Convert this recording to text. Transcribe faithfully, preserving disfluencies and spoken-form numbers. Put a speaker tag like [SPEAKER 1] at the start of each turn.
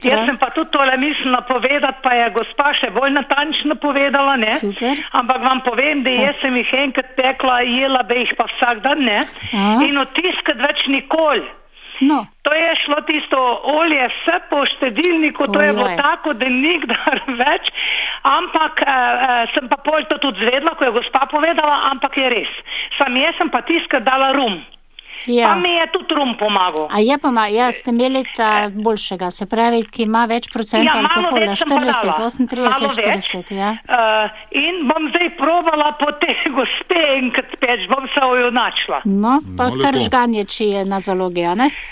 [SPEAKER 1] Jaz sem pa tudi tole mislila povedati, pa je gospa še bolj natančno povedala, ne?
[SPEAKER 2] Super.
[SPEAKER 1] Ampak vam povem, da jaz sem jih enkrat pekla, jela bi jih pa vsak dan, ne?
[SPEAKER 2] Aha.
[SPEAKER 1] In otiskat več nikoli.
[SPEAKER 2] No,
[SPEAKER 1] To je šlo tisto olje vse po štedilniku, to je bilo
[SPEAKER 2] Ojoj.
[SPEAKER 1] tako, da nikdar več, ampak eh, eh, sem pa pol to tudi zvedla, ko je gospa povedala, ampak je res. Sam jaz sem pa tiskrat dala rum.
[SPEAKER 2] ja.
[SPEAKER 1] Pa mi je tudi rum pomagal.
[SPEAKER 2] A je pa, ma, ja, ste imeli ta boljšega, se pravi, ki ima več procenta
[SPEAKER 1] Ja, malo
[SPEAKER 2] alkohola,
[SPEAKER 1] več sem pa
[SPEAKER 2] štirideset,
[SPEAKER 1] dala.
[SPEAKER 2] osemintrideset,
[SPEAKER 1] Malo več.
[SPEAKER 2] štirideset, ja.
[SPEAKER 1] Uh, in bom zdaj probala po te gospe enkrat peč, bom se ojunačila.
[SPEAKER 2] No, pa
[SPEAKER 3] No,
[SPEAKER 2] kar
[SPEAKER 3] lepo.
[SPEAKER 2] žganje, če je na zalogi, a ne?